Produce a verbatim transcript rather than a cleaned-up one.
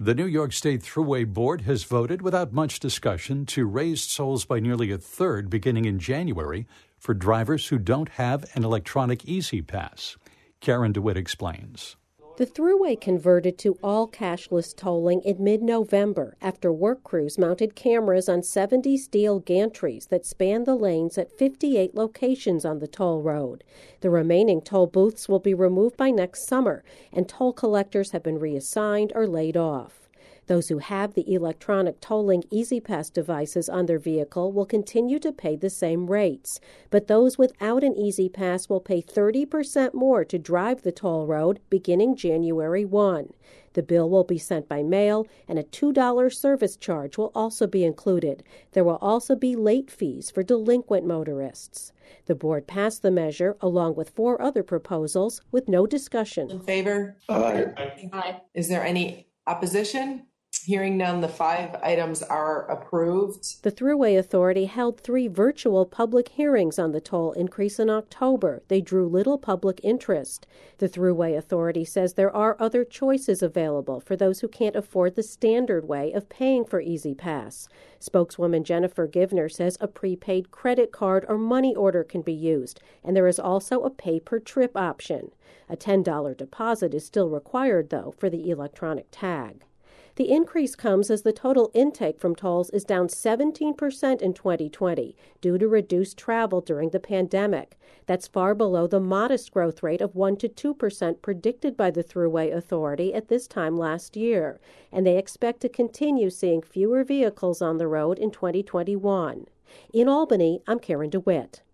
The New York State Thruway Board has voted without much discussion to raise tolls by nearly a third beginning in January for drivers who don't have an electronic Easy Pass. Karen DeWitt explains. The Thruway converted to all cashless tolling in mid-November after work crews mounted cameras on seventy steel gantries that span the lanes at fifty-eight locations on the toll road. The remaining toll booths will be removed by next summer, and toll collectors have been reassigned or laid off. Those who have the electronic tolling Easy Pass devices on their vehicle will continue to pay the same rates, but those without an Easy Pass will pay thirty percent more to drive the toll road beginning January first. The bill will be sent by mail, and a two dollars service charge will also be included. There will also be late fees for delinquent motorists. The board passed the measure along with four other proposals with no discussion. In favor? Aye. Aye. Is there any opposition? Hearing none, the five items are approved. The Thruway Authority held three virtual public hearings on the toll increase in October. They drew little public interest. The Thruway Authority says there are other choices available for those who can't afford the standard way of paying for Easy Pass. Spokeswoman Jennifer Givner says a prepaid credit card or money order can be used, and there is also a pay-per-trip option. A ten dollars deposit is still required, though, for the electronic tag. The increase comes as the total intake from tolls is down seventeen percent in twenty twenty due to reduced travel during the pandemic. That's far below the modest growth rate of one to two percent predicted by the Thruway Authority at this time last year, and they expect to continue seeing fewer vehicles on the road in twenty twenty-one. In Albany, I'm Karen DeWitt.